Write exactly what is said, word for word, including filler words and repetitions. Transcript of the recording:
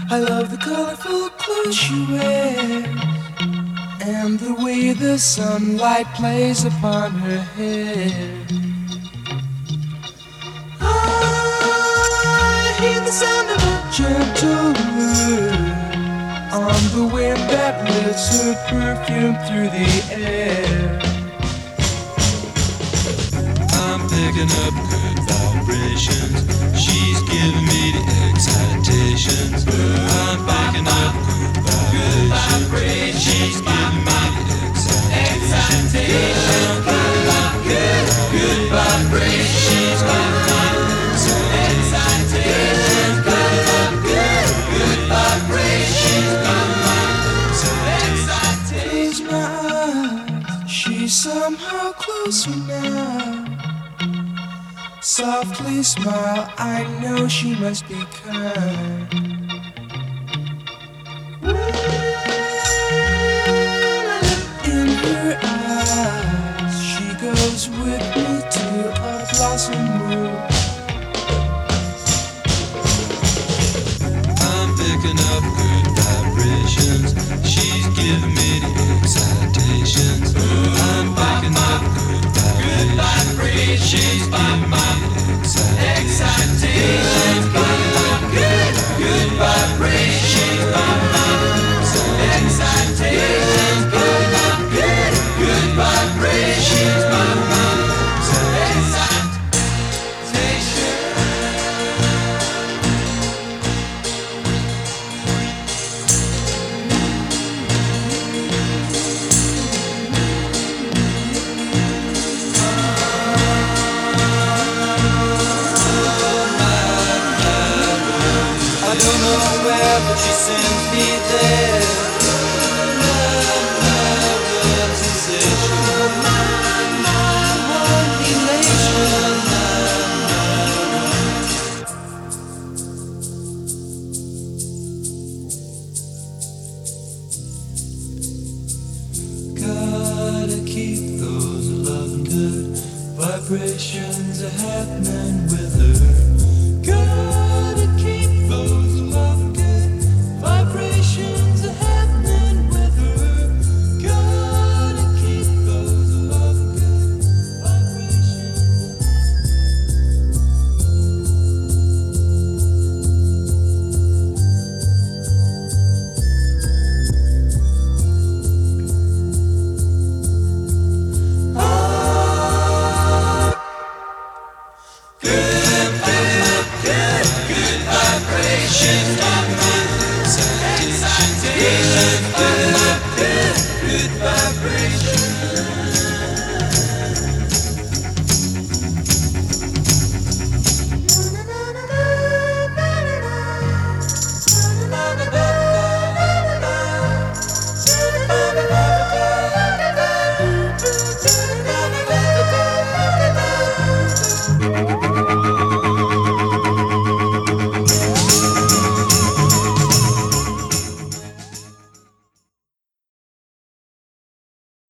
I love the colorful clothes she wears and the way the sunlight plays upon her hair. I hear the sound of a gentle wind on the wind that lifts her perfume through the air. I'm picking up good vibrations. She's giving me the excitations. I'm picking up good vibrations. She's giving me the excitations. I'm picking up good, good vibrations. She's giving me the excitations. Picking up good, good vibrations. She's giving me the excitations. Close my eyes, she's somehow closer now. Softly smile, I know she must be kind. In her eyes, she goes with me to a blossom room. I'm picking up good vibrations. She's giving me the excitations. I'm picking up good vibrations. She's giving me the excitations. Picking up good, good vibrations. She's giving me the excitations. Picking up good, good vibrations. She's giving me the excitation. I don't know where, but she sends me there.